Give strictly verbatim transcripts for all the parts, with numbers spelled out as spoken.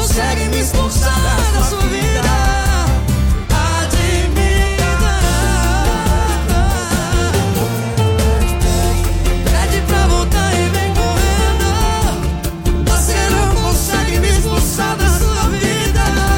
consegue me expulsar da sua vida. Admita. Pede pra voltar e vem correndo. Você não consegue me expulsar da sua vida.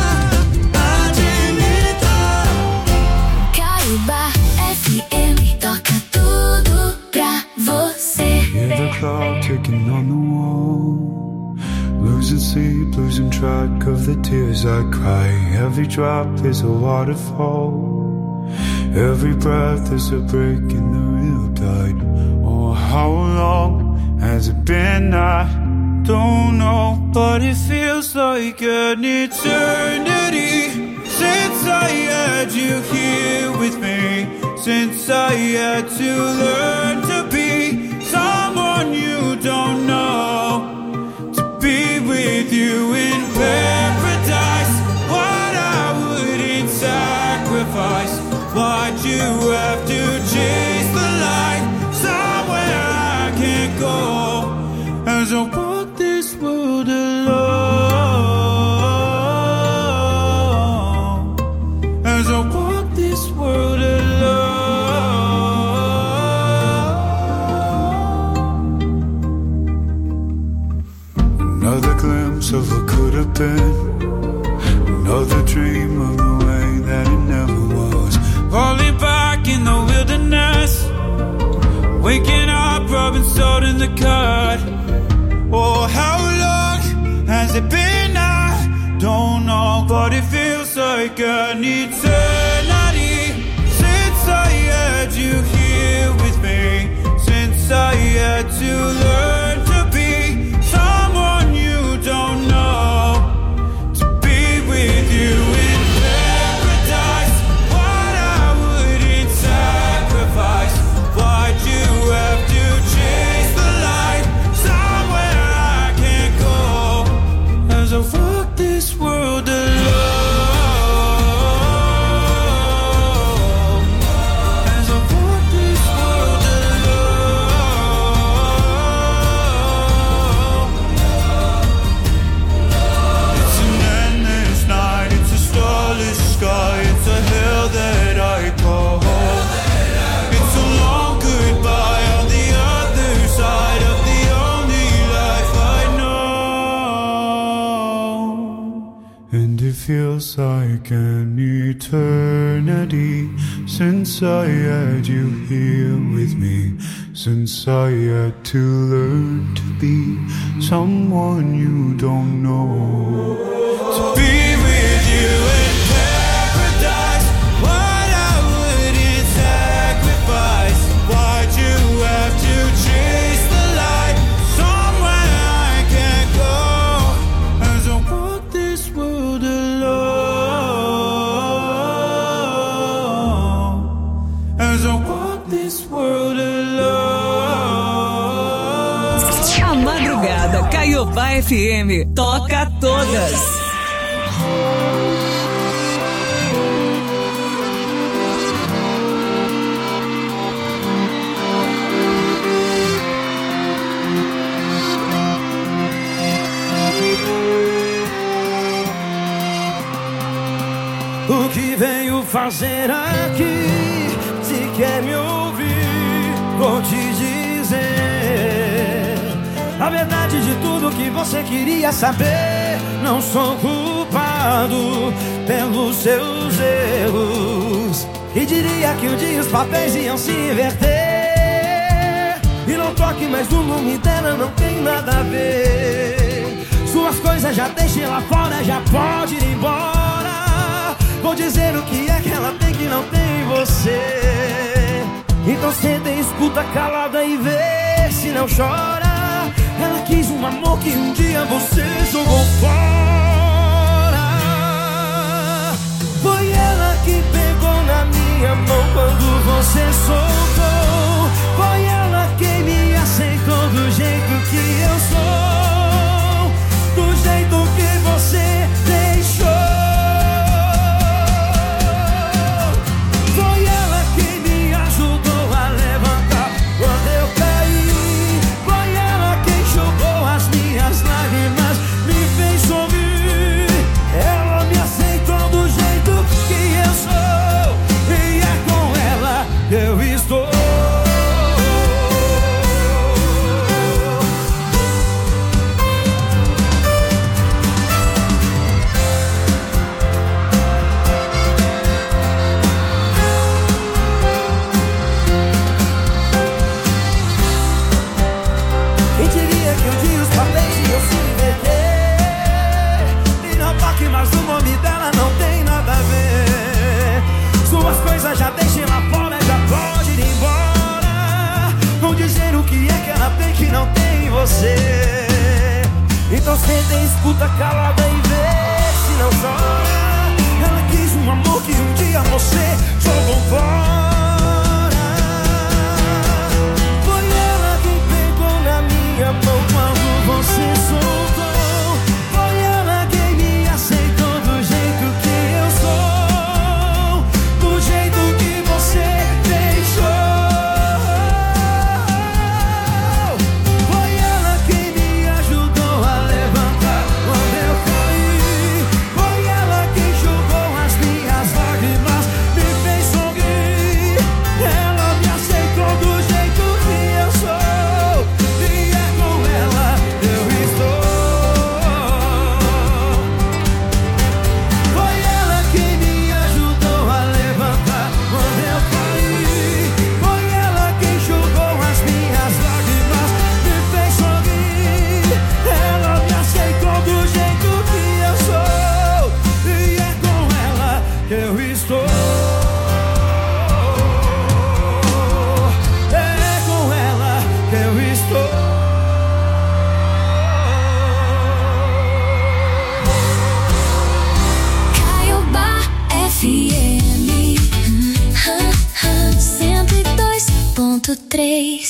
Admita. Caiba F M toca tudo pra você. Hear the clock ticking on the wall, losing sleep, losing track of the tears I cry. Every drop is a waterfall, every breath is a break in the real tide. Oh, how long has it been? I don't know, but it feels like an eternity since I had you here with me, since I had to learn to be someone you don't know. Be with you in paradise, what I wouldn't sacrifice. Why'd you have to chase the light somewhere I can't go? As I walk this world alone, as I walk this world alone. Another glimpse of what could have been, another dream of the way that it never was. Falling back in the wilderness, waking up, rubbing salt in the cut. Oh, how long has it been? I don't know, but it feels like an eternity since I had you here with me, since I had to learn to be someone you don't know, to be with you in paradise, what I wouldn't sacrifice. Why'd you have to chase the light somewhere I can't go? As I walk this world alone, as I walk this world alone. It's an endless night, it's a starless sky, it's a hell that I call home. It's a long goodbye on the other side of the only life I know. And it feels like an eternity since I had you here with me, since I had to learn to be someone you don't know. To be with you in paradise, what I wouldn't sacrifice. Why'd you have to chase the light somewhere I can't go? As I walk this world alone, as I walk this world alone. A madrugada Caiobá F M toca todas. O que venho fazer aqui? Se quer me ouvir, vou te dizer a verdade de tudo que você queria saber. Não sou culpado pelos seus erros, e diria que um dia os papéis iam se inverter. E não toque mais no nome dela, não tem nada a ver. Suas coisas já deixe lá fora, já pode ir embora. Vou dizer o que é que ela tem que não tem você. Então senta e escuta calada e vê se não chora. Ela quis um amor que um dia você jogou fora. Foi ela que pegou na minha mão quando você soltou. Foi ela quem me aceitou do jeito que eu sou, do jeito que você deixou. Lágrimas me fez ouvir. escuta calada e vê se não chora. Ela quis um amor que um dia você jogou fora. Foi ela quem pegou na minha mão quando você soltou. Foi ela quem me aceitou do jeito que eu sou, do jeito que você deixou. Foi ela quem me ajudou a levantar quando eu caí. Foi ela quem enxugou as minhas lágrimas, me fez sorrir. Ela me aceitou do jeito que eu sou, e é com ela eu estou. Foi ela quem me ajudou a levantar quando eu caí. Foi ela quem enxugou as minhas lágrimas, me fez sorrir. Ela me aceitou do jeito que eu sou, e é com ela que eu estou. É com ela que eu estou. Caiobá F M hum, hum, cento e dois ponto três.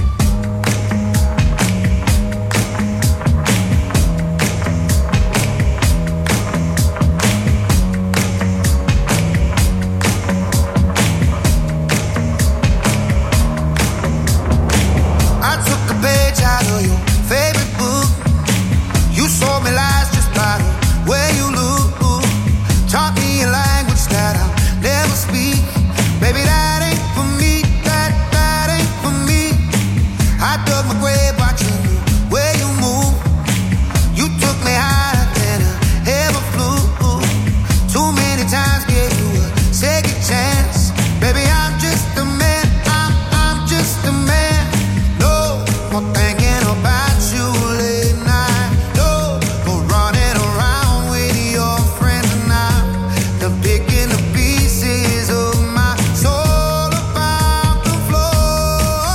I took a page out of your favorite book. You sold me lies just by the way you look. Taught me a language that I'll never speak. Baby, that ain't for me. That, that ain't for me. I dug my grave watching the way you move. You took me higher than I ever flew. Too many times gave you a second chance. Baby, I'm just a man. I'm, I'm just a man. No more thinking about you late night. No more running around with your friends and I'm done picking the pieces of my soul about the floor.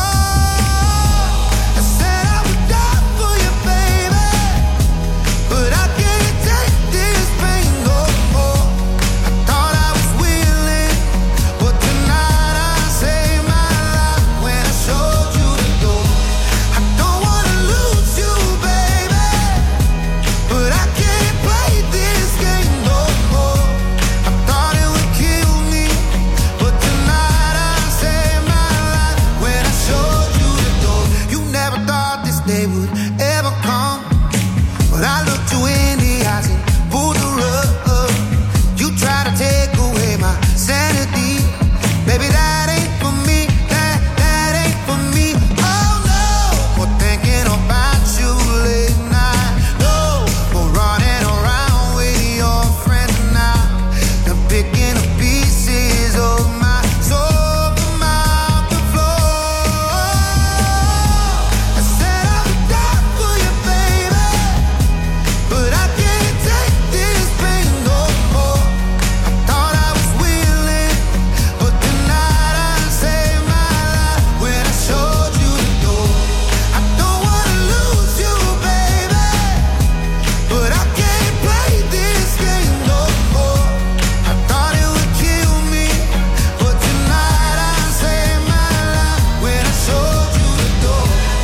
I said I would die for you, baby, but I can't take this pain no more. I thought I was willing, but tonight I saved my life when I showed you the door. I don't wanna lose you, baby, but I can't play this game no more. I thought it would kill me, but tonight I saved my life when I showed you the door. You never thought this day would ever come, but I looked you in the eyes and pulled the rug. You try to take away my sanity. Baby, that ain't for me. That, that ain't for me. Oh no, more thinking about you late night. No, more running around with your friends and I'm done picking the pieces of my soul from out the floor. I said I would die for you, baby, but I can't take this pain no more. I thought I was willing, but tonight I saved my life when I showed you the door. I don't wanna lose you, baby, but I can't play this game no more. I thought it would kill me, but tonight I saved my life when I showed you the door.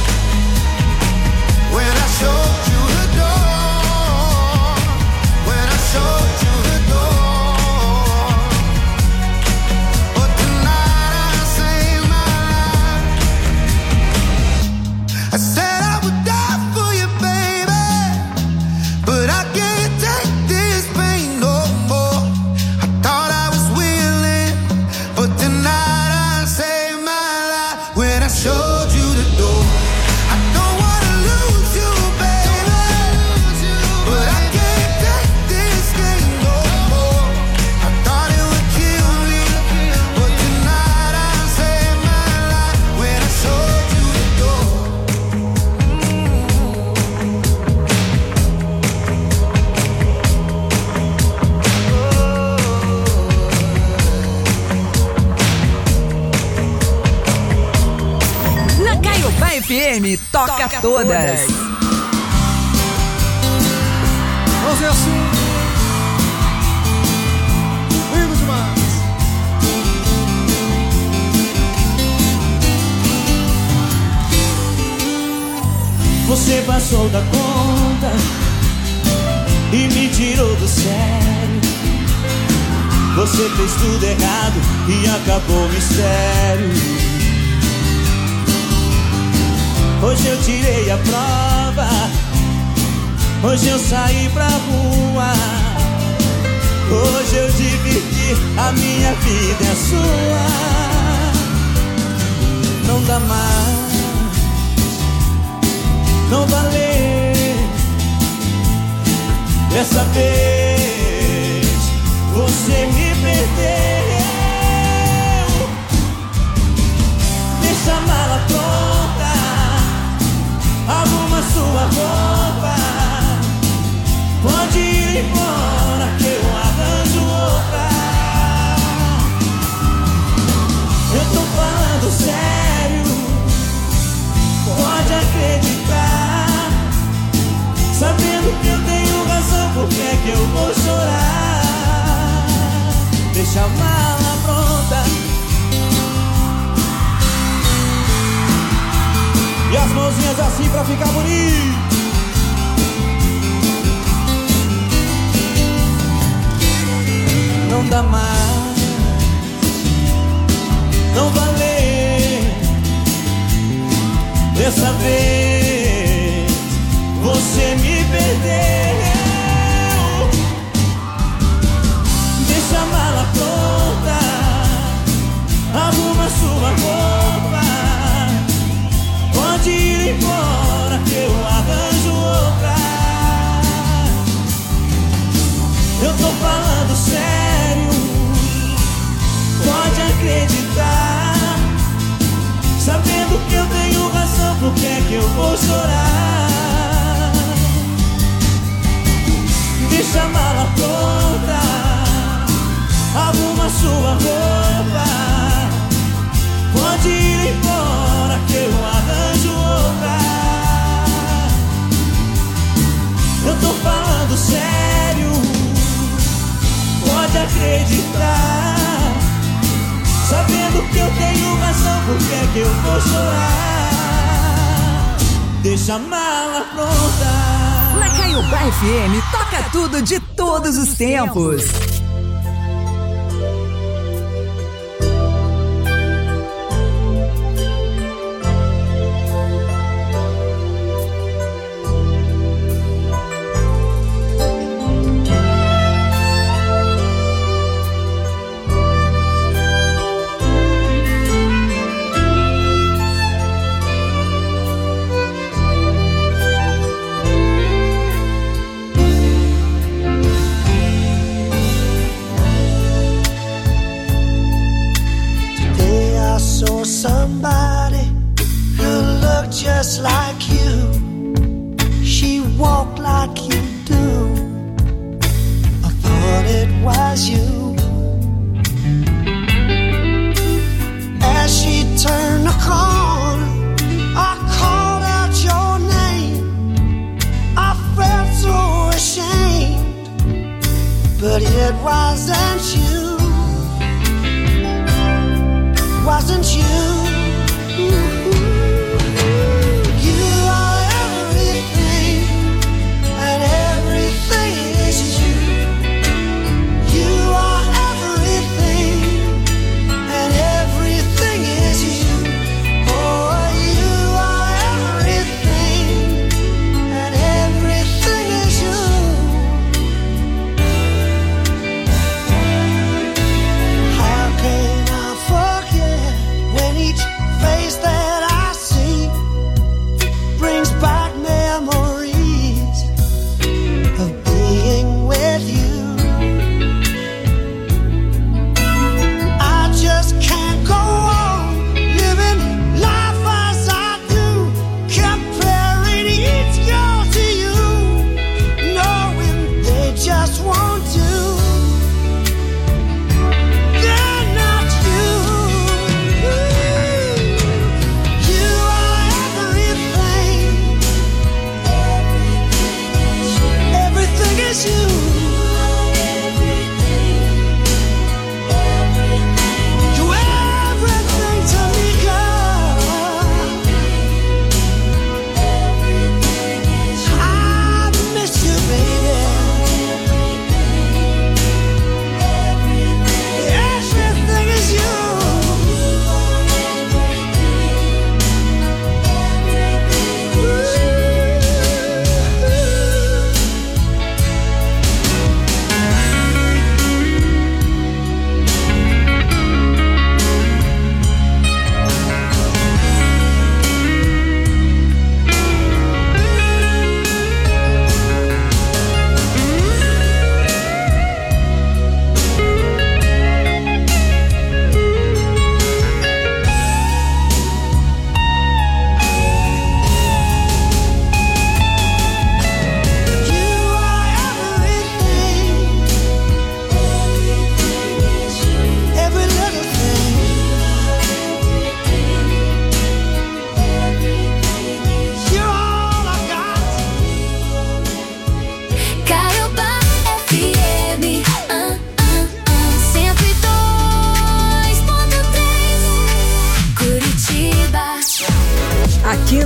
When I showed you the door. When I showed you the door. But tonight I saved my life. I said I would die for you, baby, but I can't take this pain no more. I thought I was willing, but tonight I saved my life when I showed you the door. I don't wanna lose you, baby, but I can't take this game no more. I thought it would kill me, but tonight I saved my life when I showed you the door. Na Caiobá F M, toca todas. fazer assim. Lindo demais. Você passou da conta e me tirou do sério. Você fez tudo errado e acabou o mistério. Hoje eu tirei a prova, hoje eu saí pra rua, hoje eu dividi, a minha vida é sua. Não dá mais, não valeu. Dessa vez você me perdeu. Deixa a mala pronta, arruma sua roupa, pode ir embora que eu arranjo outra. Eu tô falando sério, pode acreditar, sabendo que eu tenho razão, por que é que eu vou chorar? Deixa a mala pronta e as mãozinhas assim pra ficar bonito. Não dá mais, não valeu. Dessa vez você me perdeu. Deixa a mala pronta, arruma sua roupa, pode ir embora que eu arranjo outra. Eu tô falando sério, pode acreditar, sabendo que eu tenho razão, por que é que eu vou chorar? Deixa a mala pronta, arruma sua roupa, pode ir embora que eu arranjo outra. Eu tô falando sério, pode acreditar, sabendo que eu tenho razão, por que é que eu vou chorar? Deixa a mala pronta. Na Caiobá F M, toca tudo de todos os tempos. Somebody who looked just like you. She walked like you do. I thought it was you. As she turned the corner, I called out your name. I felt so ashamed, but it wasn't you. Wasn't you? Each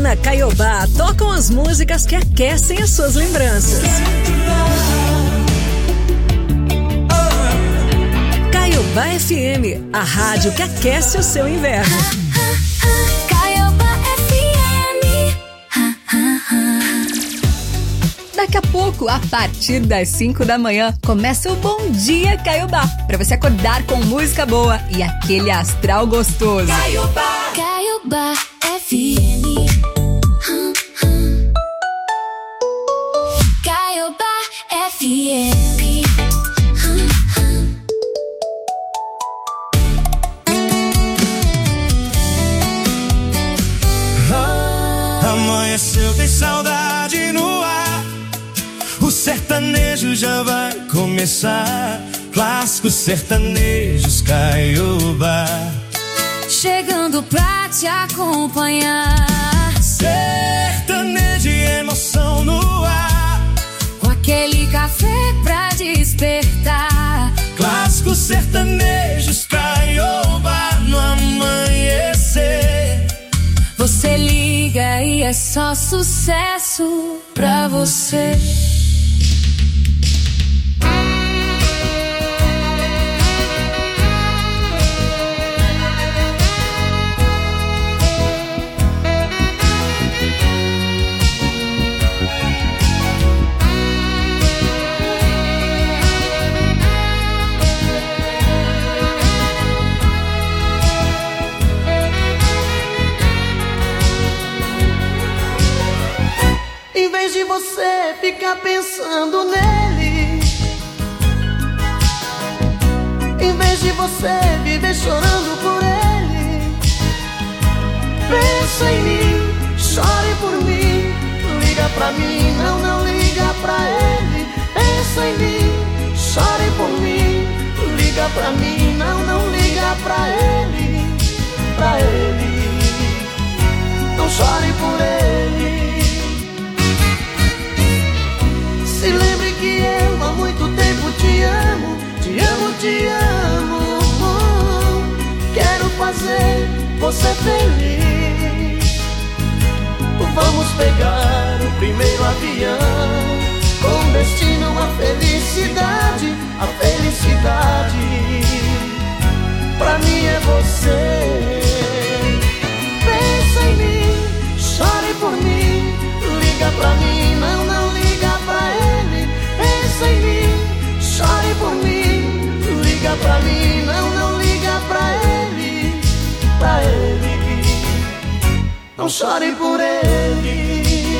na Caiobá tocam as músicas que aquecem as suas lembranças. Caiobá F M, a rádio que aquece o seu inverno. Caiobá F M. Daqui a pouco, a partir das cinco da manhã, começa o Bom Dia Caiobá, para você acordar com música boa e aquele astral gostoso. Caiobá, Caiobá F M. Caiobá F M. Amanheceu, tem saudade no ar. O sertanejo já vai começar. Clássicos sertanejos Caiobá, chegando pra te acompanhar. Sertanejo e emoção no ar, com aquele café pra despertar. Clássicos sertanejos Caiobá no amanhecer. Você liga e é só sucesso pra você. Em vez de você ficar pensando nele, em vez de você viver chorando por ele, pensa em mim, chore por mim, liga pra mim, não, não liga pra ele. Pensa em mim, chore por mim, liga pra mim, não, não liga pra ele, pra ele, não chore por ele. Se lembre que eu há muito tempo te amo, te amo, te amo. Quero fazer você feliz. Vamos pegar o primeiro avião, com destino à felicidade, a felicidade. Pra mim é você. Pensa em mim, chore por mim, liga pra mim, não, não liga pra ele. Pensa em mim, chore por mim, liga pra mim, não, não liga pra ele, pra ele, não chore por ele.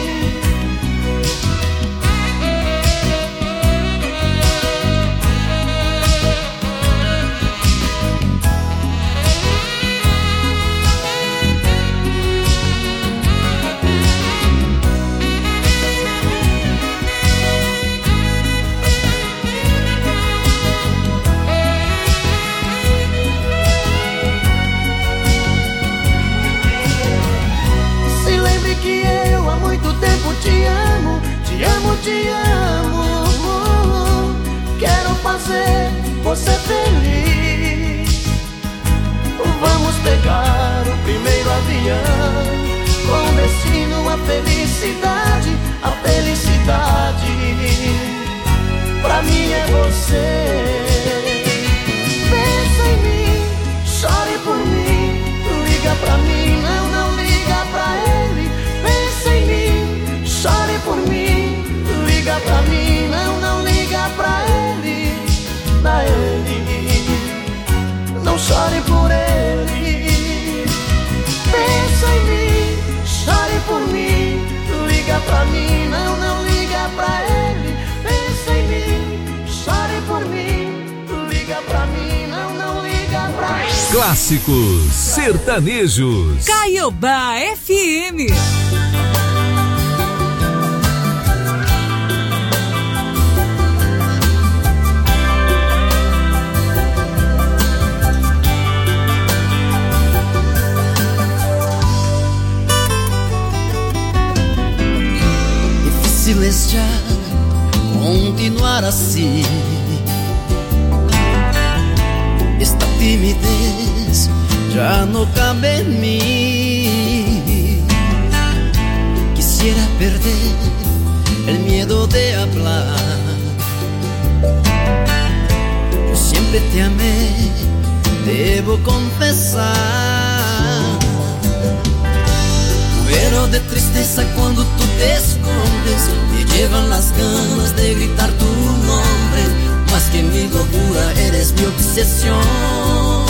Que eu há muito tempo te amo, te amo, te amo. Quero fazer você feliz. Vamos pegar o primeiro avião, com destino à felicidade, a felicidade. Pra mim é você. Pensa em mim, chore por mim, liga pra mim, não, não liga pra ele. Pensa em mim, chore por mim, liga pra mim, não, não liga pra ele, pra ele, não chore por ele. Pensa em mim, chore por mim, liga pra mim, não, não liga pra ele. Pensa em mim, chore por mim, liga pra mim, não, não liga pra ele. Clássicos sertanejos Caiobá F M. Difícil es ya continuar así. Esta timidez ya no cabe en mí. Quisiera perder el miedo de hablar. Yo siempre te amé, debo confesar. Muero de tristeza cuando tú te escondes. Me llevan las ganas de gritar tu nombre. Más que mi locura, eres mi obsesión.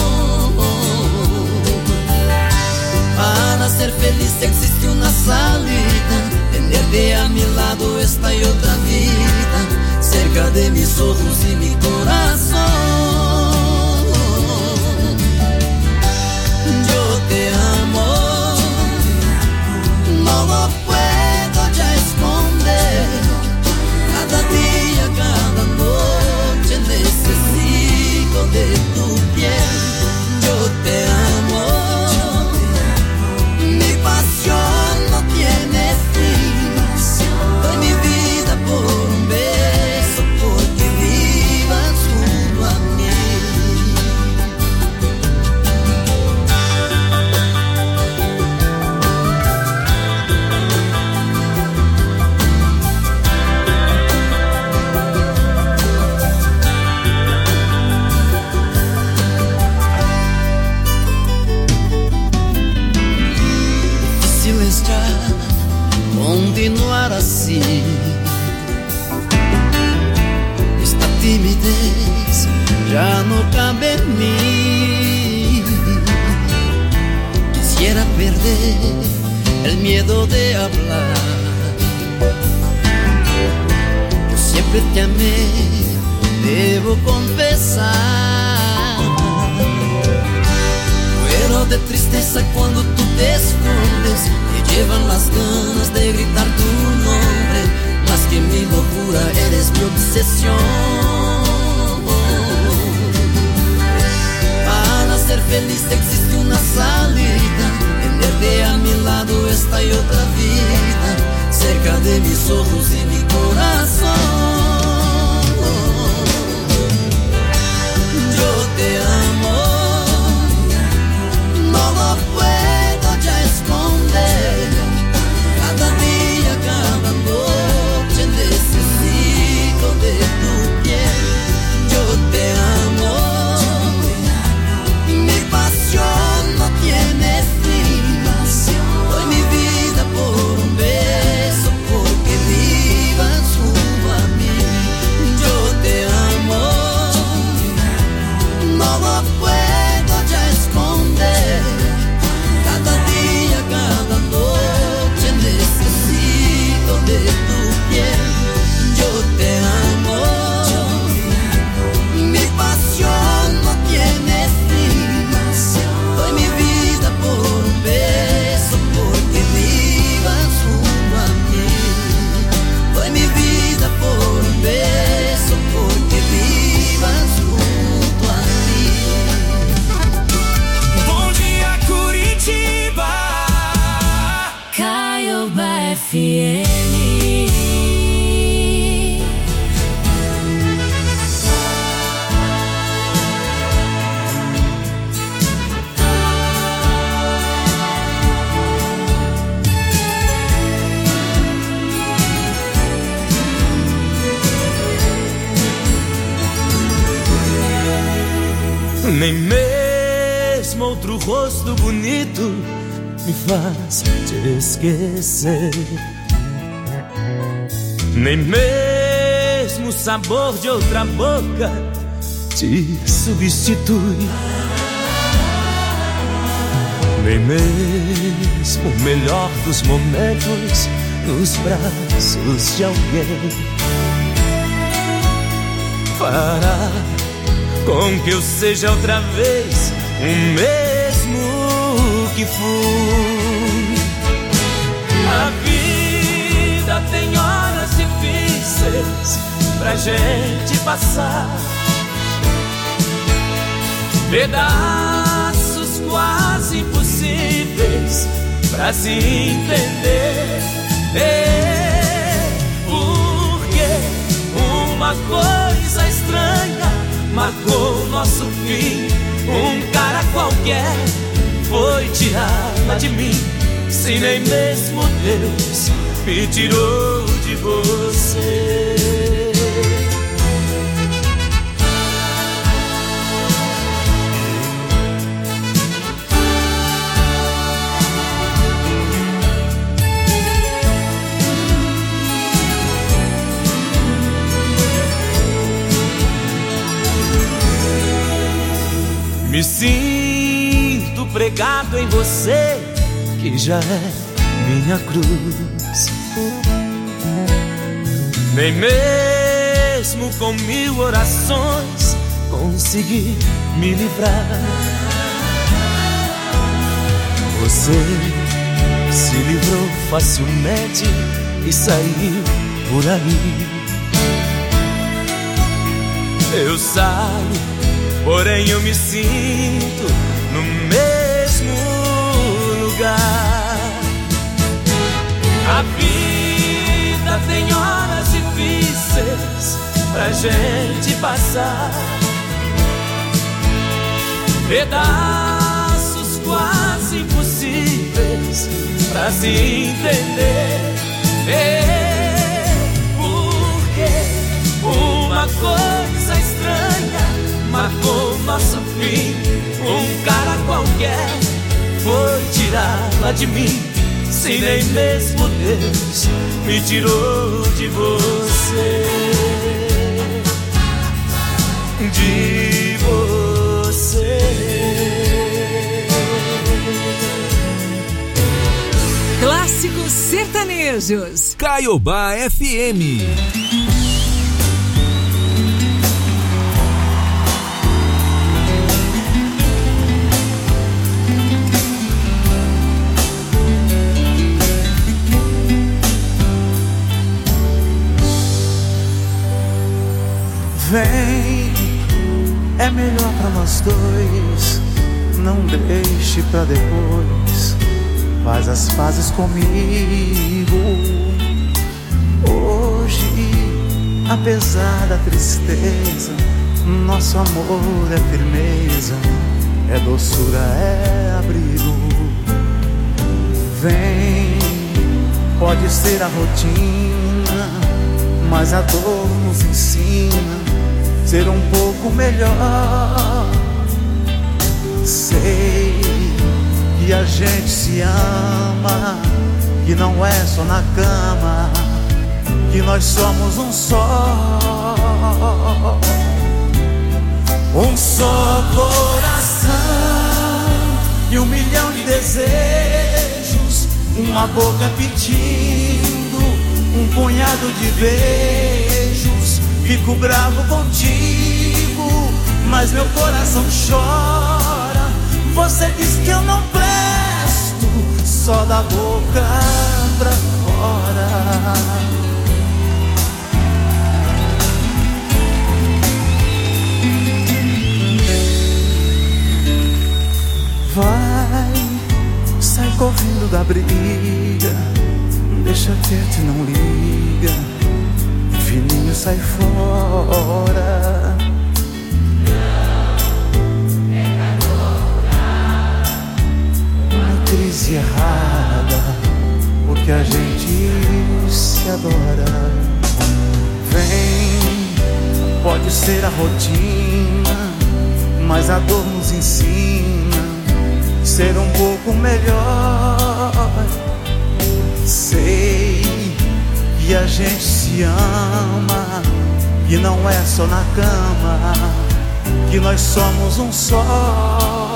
Para ser feliz existe una salida. Tenerte a mi lado esta y otra vida. Cerca de mis ojos y mi corazón. Yo te amo. No lo puedo ya esconder. Cada día, cada noche necesito de tu piel. Yo te amo. Mi pasión no tiene fin. Doy mi vida por un beso, porque vivas junto a mí. Continuar así. Esta timidez ya no cabe en mí. Quisiera perder el miedo de hablar. Yo siempre te amé, debo confesar. Muero de tristeza cuando tú te escondes. Me llevan las ganas de gritar tu nombre. Más que mi locura, eres mi obsesión. Para ser feliz existe una salida. Tenerte a mi lado esta y otra vida. Cerca de mis ojos y mi corazón. Yo te amo. No lo puedo ya esconder. Cada día, cada noche necesito de tu piel. Yo te amo. Mi pasión no tiene fin. Doy mi vida por un beso, porque vivas junto a mí. Yo te amo. No lo puedo ya esconder. Cada día, cada noche necesito de tu piel. Yo te amo. Mi pasión no tiene fin. Doy mi vida por un beso, porque vivas junto a mí. Doy mi vida por un beso, porque vivas junto a mí. Bom dia, Curitiba. Caiobá F M. Nem mesmo outro rosto bonito me faz te esquecer. Nem mesmo o sabor de outra boca te substitui. Nem mesmo o melhor dos momentos nos braços de alguém fará com que eu seja outra vez o mesmo que fui. A vida tem horas difíceis pra gente passar, pedaços quase impossíveis pra se entender. É porque uma coisa estranha marcou nosso fim. Um cara qualquer foi tirá-la de mim. Se nem mesmo Deus me tirou de você. Me sinto pregado em você, que já é minha cruz. Nem mesmo com mil orações consegui me livrar. Você se livrou facilmente e saiu por aí. Eu saio, porém eu me sinto no mesmo lugar. A vida tem horas difíceis pra gente passar, pedaços quase impossíveis pra se entender. É porque uma coisa estranha marcou nosso fim. Um cara qualquer foi tirá-la de mim. Se nem mesmo Deus me tirou de você. De você. Clássicos sertanejos. Caiobá F M. Vem, é melhor pra nós dois. Não deixe pra depois. Faz as pazes comigo. Hoje, apesar da tristeza, nosso amor é firmeza, é doçura, é abrigo. Vem, pode ser a rotina, mas a dor nos ensina ser um pouco melhor. Sei que a gente se ama, que não é só na cama, que nós somos um só. Um só coração e um milhão de desejos, uma boca pedindo, um punhado de beijos. Fico bravo contigo, mas meu coração chora. Você diz que eu não presto, só da boca pra fora. Vai, sai correndo da briga, deixa quieto e não liga. Fininho, sai fora. Uma crise errada, porque a gente se adora. Vem, pode ser a rotina, mas a dor nos ensina ser um pouco melhor. Sei que a gente se ama, que não é só na cama, que nós somos um só.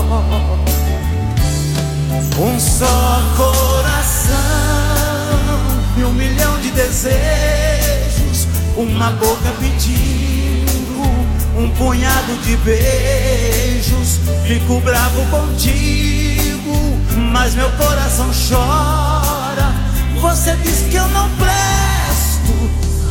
Um só coração e um milhão de desejos, uma boca pedindo, um punhado de beijos. Fico bravo contigo, mas meu coração chora. Você diz que eu não presto.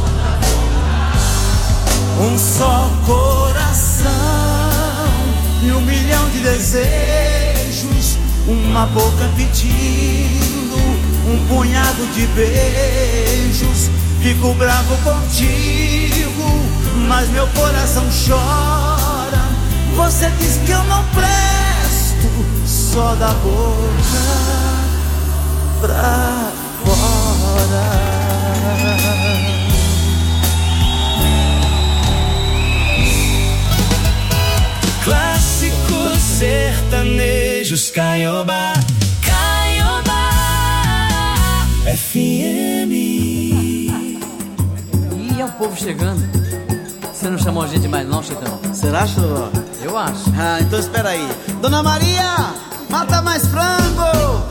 Um só coração e um milhão de desejos, uma boca pedindo, um punhado de beijos. Fico bravo contigo, mas meu coração chora. Você diz que eu não presto, só da boca pra fora. Clássicos sertanejos Caiobá. Caiobá F M. Ih, é o povo chegando. Você não chamou a gente mais não, Chitão? Será, Choró? Eu acho. Ah, então espera aí. Dona Maria, mata mais frango!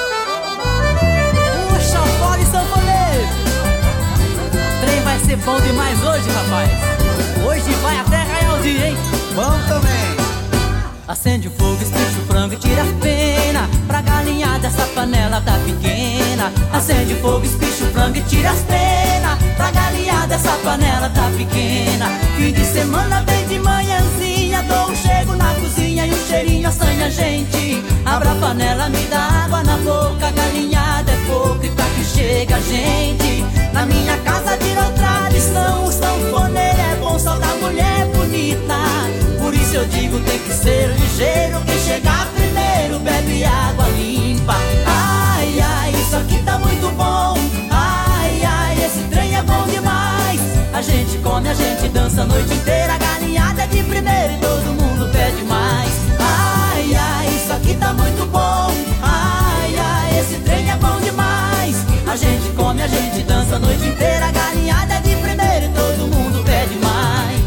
Puxa, fora e sanfoneiro! Trem vai ser bom demais hoje, rapaz. Hoje vai até raiar o dia, hein? Bom também. Acende o fogo, espicha o frango e tira a pena. Pra galinhar dessa panela tá pequena. Acende o fogo, espicha o frango e tira as penas. Pra galinhar dessa panela tá pequena. Fim de semana vem de manhãzinha. Dou um chego na cozinha e um cheirinho assanha a gente. Abra a panela, me dá água na boca. Galinhada é pouco e pra que chega a gente. Na minha casa virou tradição. O sanfoneiro é bom só da mulher bonita. Por isso eu digo tem que ser ligeiro. Quem chegar primeiro bebe água limpa. Ai, ai, isso aqui tá muito bom. Ai, ai, esse trem é bom demais. A gente come, a gente dança a noite inteira. A galinhada é de primeiro e todo mundo pede mais. Ai, ai, isso aqui tá muito bom. Ai, ai, esse trem é bom demais. A gente come, a gente dança a noite inteira. A galinhada é de primeiro e todo mundo pede mais.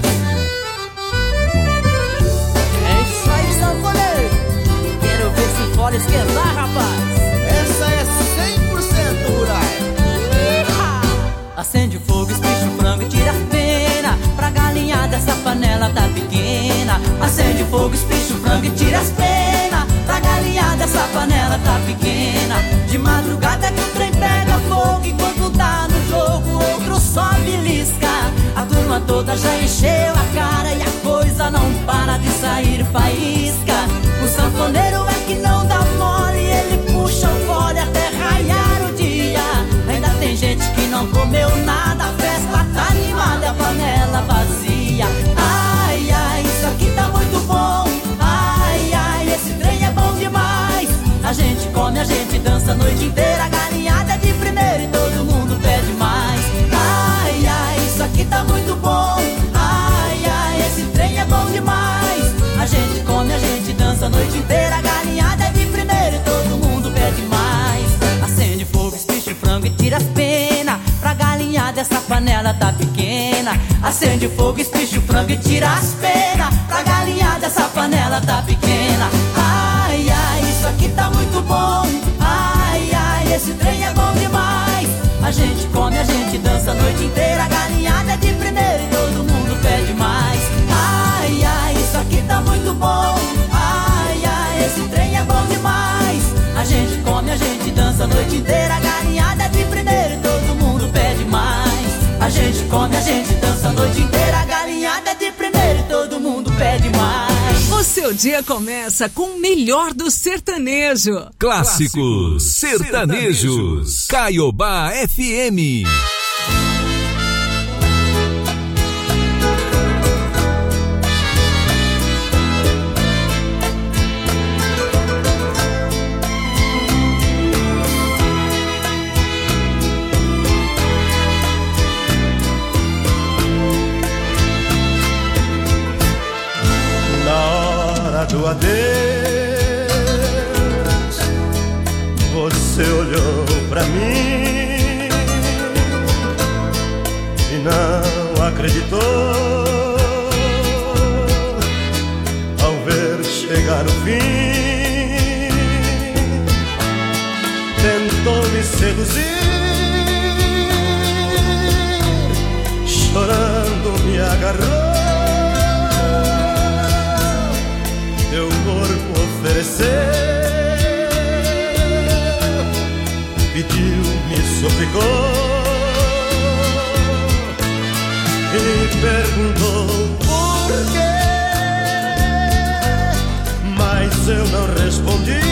Quero ver se fora esquentar, rapaz. Essa é cem por cento rural. Acende o fogo, espicha o frango e tira a pena. Pra galinhar dessa panela tá pequena. Acende o fogo, espicha o frango e tira as penas. Pra galinhar dessa panela tá pequena. De madrugada que o trem pega fogo. Enquanto tá no jogo, outro só belisca. A turma toda já encheu a cara e a coisa não para de sair faísca. O sanfoneiro é que não dá mole. Ele puxa o fole até raiar o dia. Ainda tem gente que não comeu nada. A festa tá animada, a panela vazia. Ai, ai, isso aqui tá muito bom. Ai, ai, esse trem é bom demais. A gente come, a gente dança a noite inteira. A galinhada é de primeiro e todo mundo pede mais. Ai, ai, isso aqui tá muito bom. Ai, ai, esse trem é bom demais. A gente come, a gente dança a noite inteira. A galinhada é de primeiro e todo mundo pede mais. Acende fogo, espicha o frango e tira as penas. Pra galinhada essa panela tá pequena. Acende fogo, espicha o frango e tira as penas. Pra galinhada essa panela tá pequena. Ai, ai, isso aqui tá muito bom. Ai, ai, esse trem é bom demais. A gente come, a gente dança a noite inteira. A galinhada é de primeiro e todo mundo pede mais. Ai, ai, isso aqui tá muito bom. Ai, ai, esse trem é bom demais. A gente come, a gente dança a noite inteira. A galinhada é de primeiro e todo mundo pede mais. A gente come, a gente dança a noite inteira. A galinhada é de primeiro e todo mundo pede mais. O seu dia começa com o melhor do sertanejo. Clássicos sertanejos. Caiobá F M. Do adeus, você olhou pra mim e não acreditou ao ver chegar o fim. Tentou me seduzir, chorando me agarrou. Teu corpo ofereceu, pediu, me suplicou e perguntou por quê, mas eu não respondi,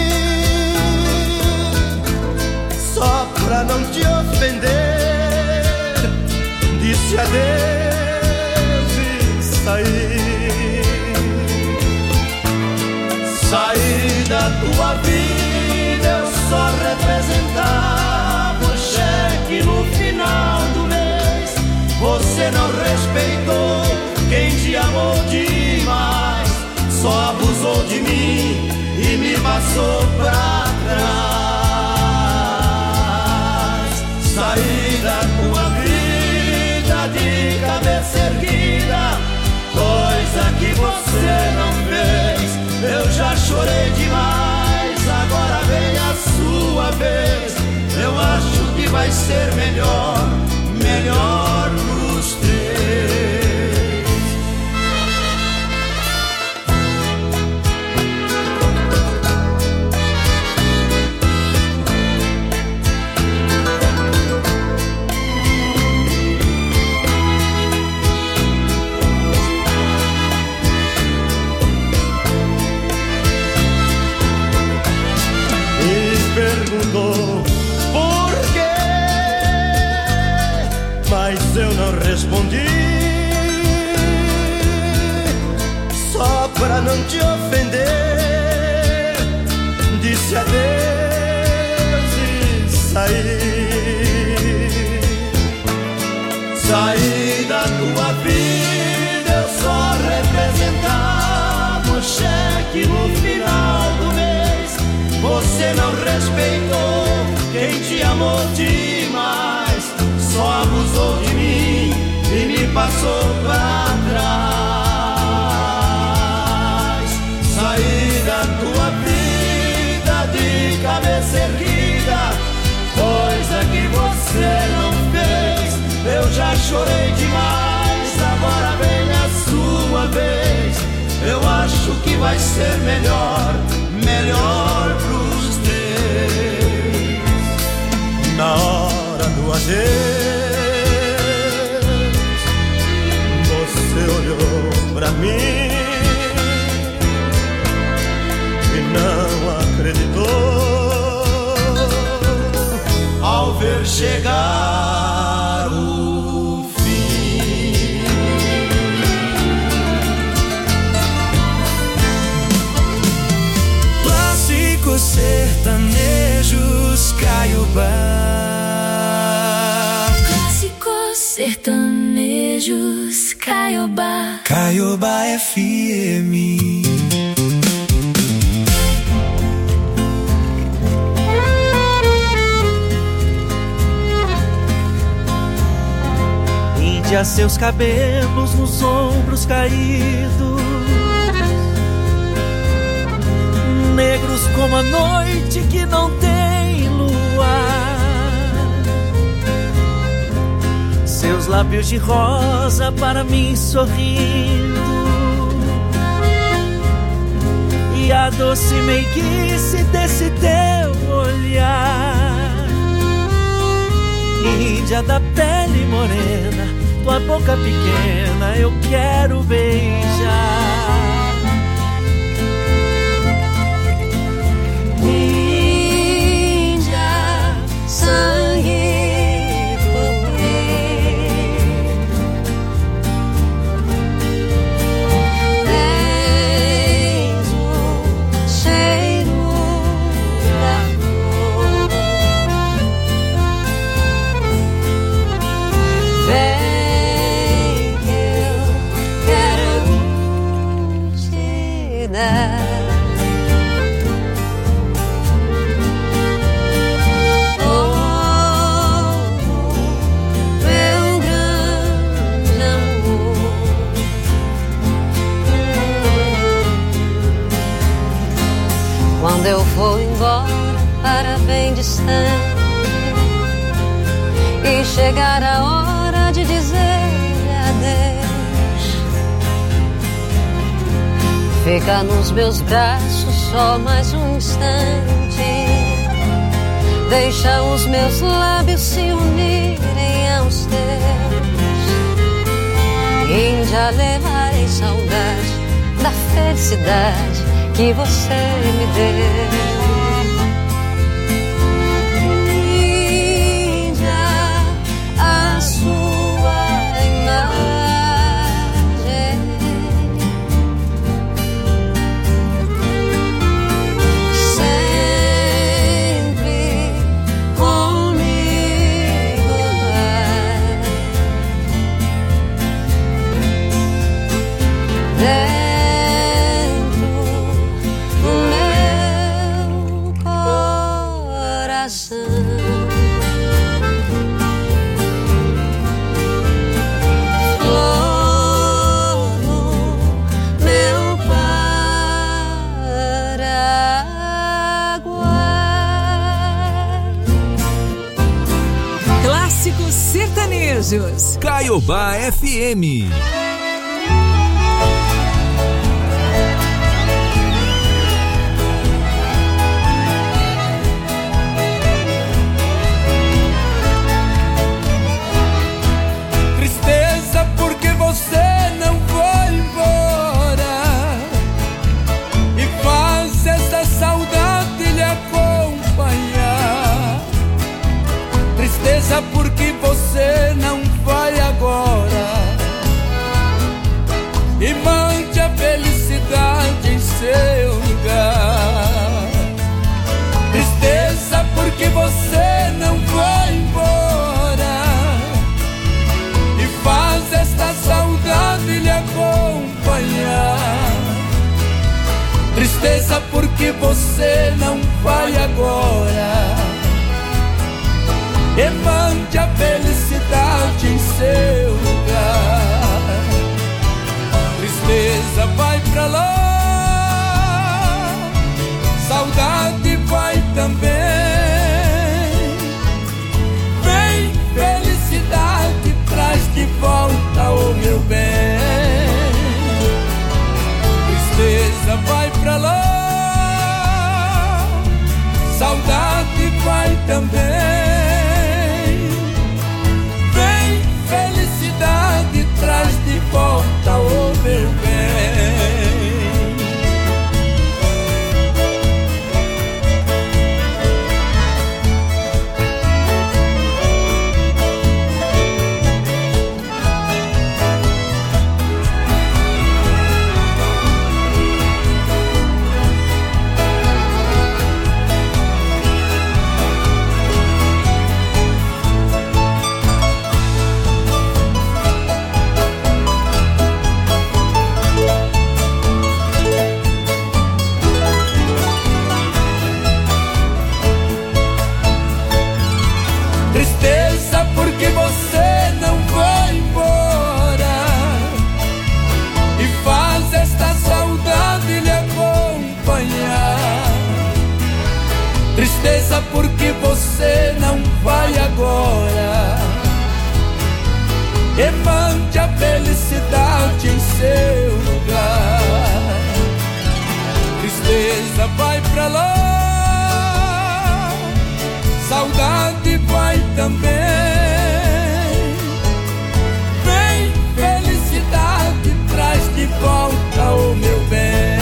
só pra não te ofender. Disse adeus e saí. Saí da tua vida, eu só representava o chefe cheque no final do mês. Você não respeitou quem te amou demais, só abusou de mim e me passou pra trás. Saí da tua vida de cabeça erguida, coisa que você não fez. Eu já chorei demais, agora vem a sua vez. Eu acho que vai ser melhor, melhor pros três. Perguntou por quê, mas eu não respondi, só pra não te ofender. Disse adeus e saí. Saí da tua vida, eu só representava o cheque no final do mês. Você não respeitou quem te amou demais, só abusou de mim e me passou pra trás. Saí da tua vida de cabeça erguida, coisa que você não fez. Eu já chorei demais, agora vem a sua vez. Eu acho que vai ser melhor, melhor pros três. Na hora do adeus, você olhou pra mim e não acreditou ao ver chegar o fim. Clássicos sertanejos, Caiobá. Clássicos sertanejos, Caiobá. Caiobá F M. Índia, seus cabelos nos ombros caídos, negros como a noite que não tem luar. Seus lábios de rosa para mim sorrindo, e a doce meiguice desse teu olhar. Índia da pele morena, tua boca pequena eu quero beijar. Índia, sangue puro, tens o cheiro da flor. Vem que eu quero te dar. Quando eu for embora para bem distante e chegar a hora de dizer adeus, fica nos meus braços só mais um instante, deixa os meus lábios se unirem aos teus. Índia, levarei saudade da felicidade que você me deu. Índia, a sua imagem sempre comigo. Sertanejos. Caiobá F M. Tristeza porque você não foi embora e faz essa saudade lhe acompanhar. Tristeza porque você não vai agora e mande a felicidade em seu lugar. Tristeza porque você não vai embora e faz esta saudade lhe acompanhar. Tristeza porque você não vai agora e mande a felicidade em seu lugar. Tristeza vai pra lá, saudade vai também. Vem, felicidade, traz de volta o meu bem. Tristeza vai pra lá, saudade vai também. Felicidade traz de volta o meu bem. Tristeza porque você não vai embora e faz esta saudade lhe acompanhar. Tristeza porque você não vai agora e mande a felicidade em seu lugar. Tristeza vai pra lá, saudade vai também. Vem, felicidade, traz de volta o meu bem.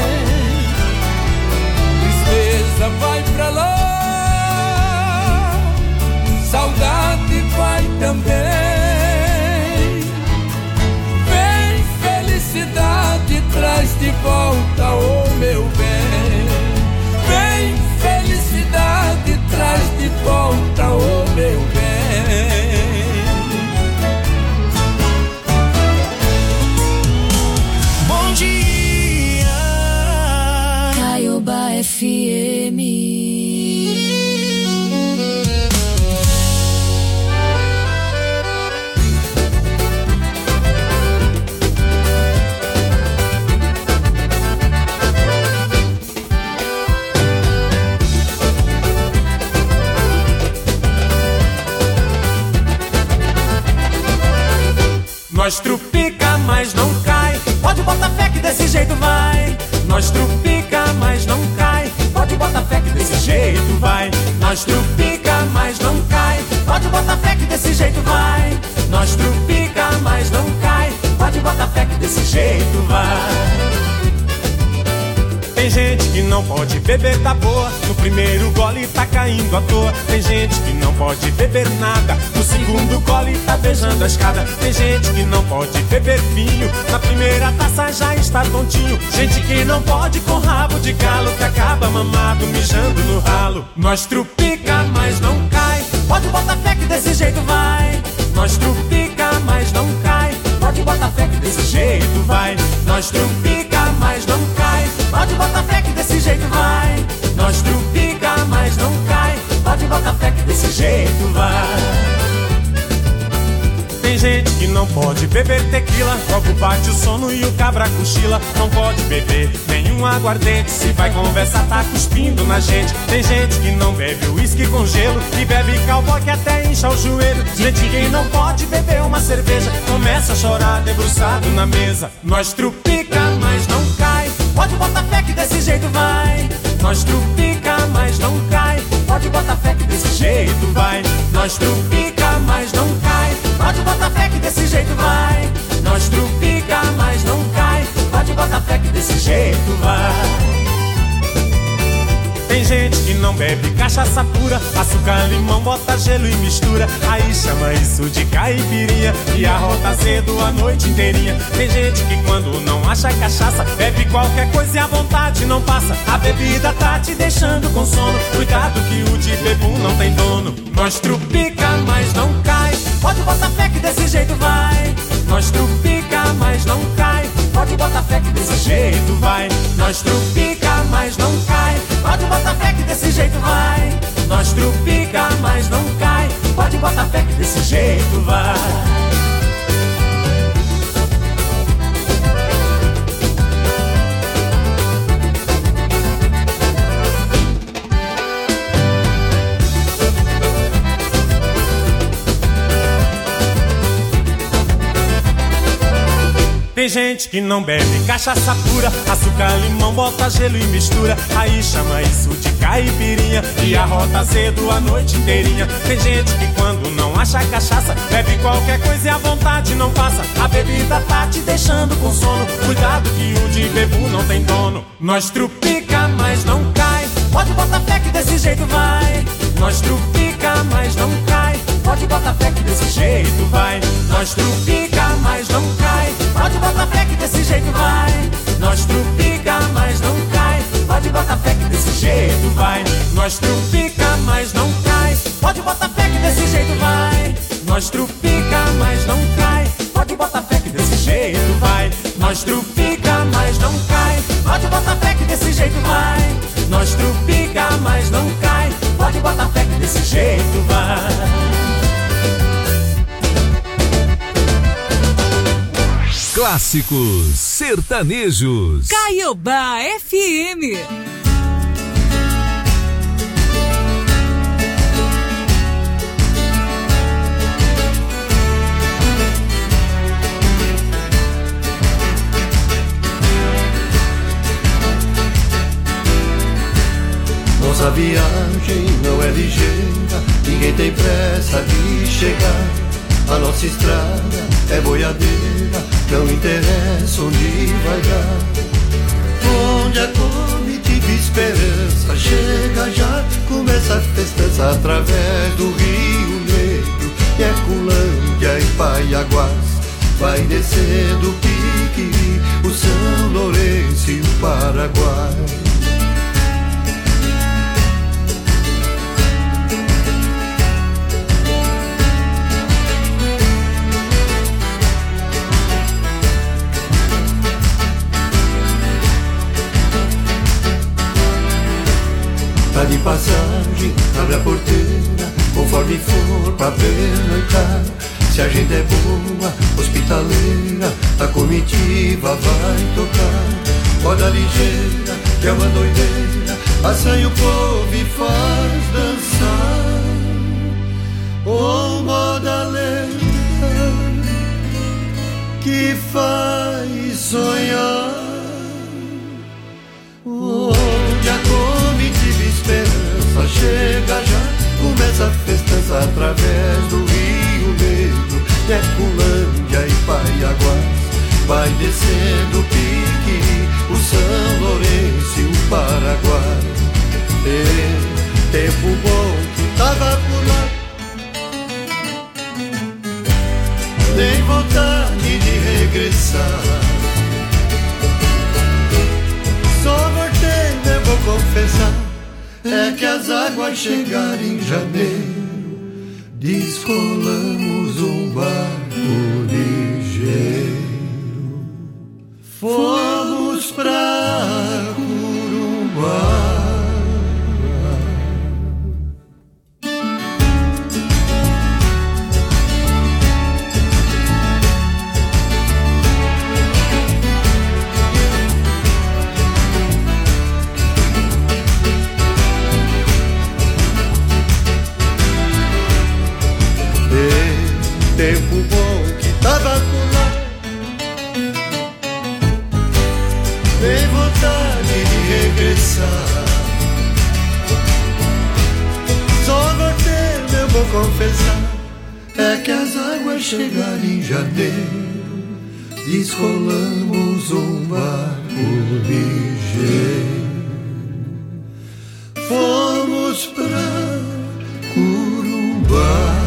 Tristeza vai pra lá, saudade vai também. Vem, felicidade, traz de volta o meu bem. Vem, felicidade, traz de volta o meu bem. Bom dia, Caiobá F M. Nós trupica, mas não cai. Pode botar fé que desse jeito vai. Nós trupica, mas não cai. Pode botar fé que desse jeito vai. Nós trupica, mas não cai. Pode botar fé que desse jeito vai. Nós trupica, mas não cai. Pode botar fé que desse jeito vai. Tem gente que não pode beber tá boa, no primeiro gole tá caindo à toa. Tem gente que não pode beber nada, no segundo gole tá beijando a escada. Tem gente que não pode beber vinho, na primeira taça já está tontinho. Gente que não pode com rabo de galo, que acaba mamado mijando no ralo. Nós trupica, mas não cai. Pode botar fé que desse jeito vai. Nós trupica, mas não cai. Pode botar fé que desse jeito vai. Nós trupica, mas não cai. Pode botar fé que desse jeito vai. Nós trupica, mas não cai. Pode botar fé que desse jeito vai. Tem gente que não pode beber tequila, logo bate o sono e o cabra cochila. Não pode beber nenhum aguardente, se vai conversar tá cuspindo na gente. Tem gente que não bebe uísque com gelo e bebe cowboy que até incha o joelho. Gente que não pode beber uma cerveja começa a chorar debruçado na mesa. Nós trupica, mas não cai, pode botar fé que desse jeito vai. Nós trupica, mas não cai, pode botar fé que desse jeito vai. Nós trupica, mas não cai, pode botar fé que desse jeito vai. Nós trupica, mas não cai, pode botar fé que desse jeito vai. Tem gente que não bebe cachaça pura, açúcar, limão, bota gelo e mistura. Aí chama isso de caipirinha e arrota cedo a noite inteirinha. Tem gente que quando não acha cachaça bebe qualquer coisa e a vontade não passa. A bebida tá te deixando com sono, cuidado que o de bebum não tem dono. Nós trupica, mas não cai, pode botar fé que desse jeito vai. Nós trupica, mas não cai, pode botar fé que desse jeito vai. Nós trupica, mas não cai, pode botar fé que desse jeito vai. Nós trupica, mas não cai, pode botar fé que desse jeito vai. Tem gente que não bebe cachaça pura, açúcar, limão, bota gelo e mistura. Aí chama isso de caipirinha e arrota cedo a noite inteirinha. Tem gente que quando não acha cachaça bebe qualquer coisa e a vontade não passa. A bebida tá te deixando com sono, cuidado que o de bebu não tem dono. Nós trupica, mas não cai, pode botar fé que desse jeito vai. Nós trupica, mas não cai, pode botar fé que desse jeito vai. Nós trupica, mas não cai, pode botar fé que desse jeito vai. Nós trupica, mas não cai, pode botar fé que desse jeito vai. Nós trupica, mas não cai, pode botar fé que desse jeito vai. Nós trupica, mas não cai, pode botar fé que desse jeito vai. Nós trupica, mas não cai, pode botar fé que desse jeito vai. Nós trupica, mas não cai, pode botar fé que desse jeito vai. Clássicos sertanejos. Caiobá F M. Nossa viagem não é ligeira, ninguém tem pressa de chegar. A nossa estrada é boiadeira, não interessa onde vai dar. Onde a comitiva esperança chega já, começa a festança através do Rio Negro. E é Culândia e Paiaguás, vai descendo o Piquiri, o São Lourenço e o Paraguai. Tá de passagem, abre a porteira, conforme for pra pernoitar. Se a gente é boa, hospitaleira, a comitiva vai tocar. Roda ligeira, que é uma doideira, assanha o povo e faz dançar. Oh, moda lenta, que faz sonhar. Onde a comitiva esperança chega já, começa a festança através do Rio Negro. É Culândia e Paiaguás, vai descendo o Piquiri, o São Lourenço e o Paraguai. E, tempo bom que tava por lá, nem vontade de regressar. Só voltei, eu vou confessar, é que as águas chegaram em janeiro, descolamos um barco ligeiro, fomos pra Corumbá. tem vontade de regressar. Só goteiro eu vou confessar, é que as águas chegaram em janeiro, descolamos um barco ligeiro, fomos pra Curumbá.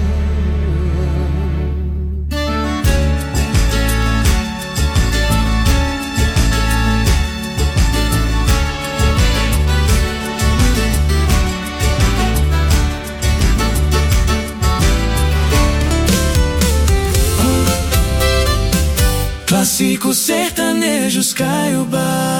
Clássicos sertanejos Caiobá.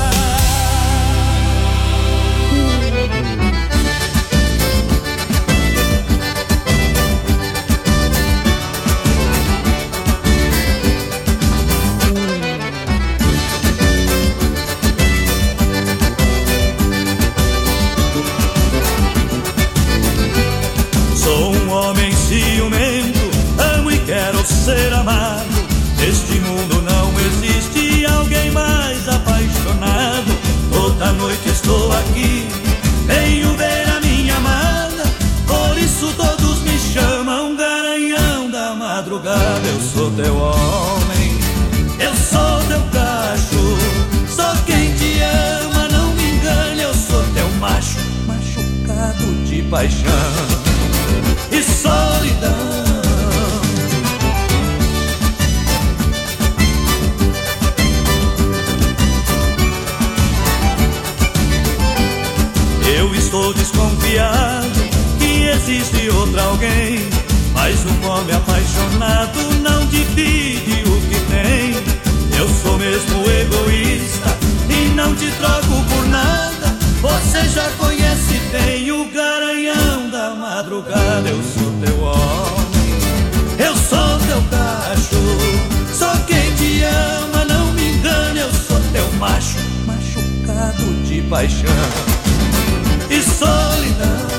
Sou um homem ciumento, amo e quero ser amado. Neste mundo não existe alguém mais apaixonado. Toda noite estou aqui, venho ver a minha amada. Por isso todos me chamam Garanhão da madrugada. Eu sou teu homem, eu sou teu cacho, sou quem te ama, não me engane. Eu sou teu macho, machucado de paixão e solidão. Eu estou desconfiado que existe outro alguém, mas um homem apaixonado não divide o que tem. Eu sou mesmo egoísta e não te troco por nada. Você já conhece bem o Garanhão da madrugada. Eu sou teu homem, eu sou teu cacho, sou quem te ama, não me engane. Eu sou teu macho, machucado de paixão e solidão.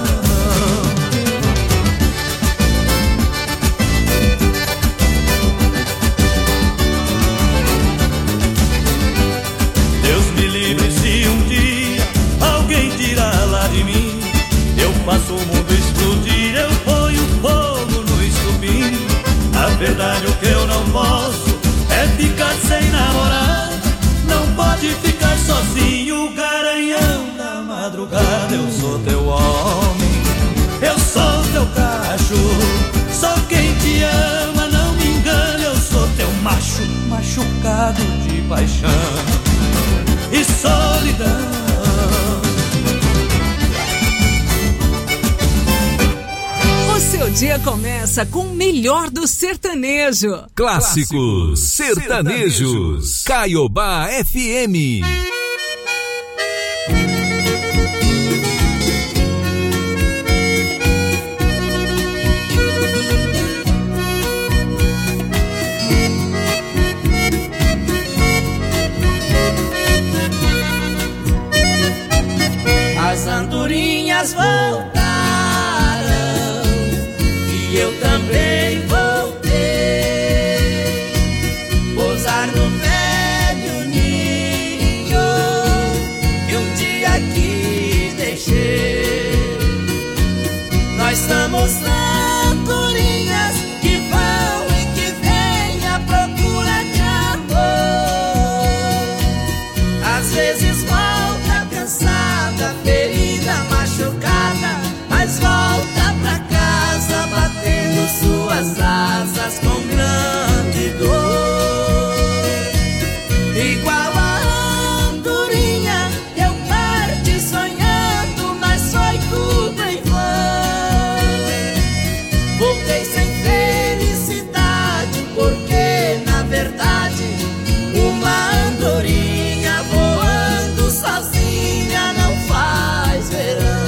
Deus me livre se um dia alguém tirar lá de mim. Eu faço o mundo explodir, eu ponho fogo no estupim. Na verdade o que eu não posso é ficar sem namorada. Não pode ficar sozinho, Garanhão da madrugada. Eu sou teu homem, eu sou teu cacho, sou quem te ama, não me engane. Eu sou teu macho, machucado de paixão e solidão. O seu dia começa com o melhor do sertanejo. Clássicos sertanejos Caiobá F M. As andorinhas voltaram e eu também voltei. Pousar no velho ninho que um dia aqui deixei. Nós somos andorinhas que vão e que vêm à procura de amor. Às vezes volta cansada, ferida, machucada, mas volta pra casa batendo suas asas com grande dor. Igual a andorinha eu parti sonhando, mas foi tudo em vão. Voltei sem felicidade, porque na verdade uma andorinha voando sozinha não faz verão.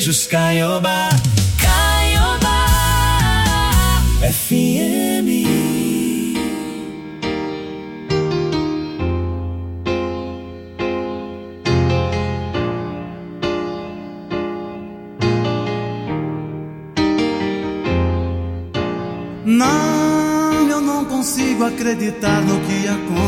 sertanejos, Caiobá. Caiobá F M. Não, eu não consigo acreditar no que aconteceu.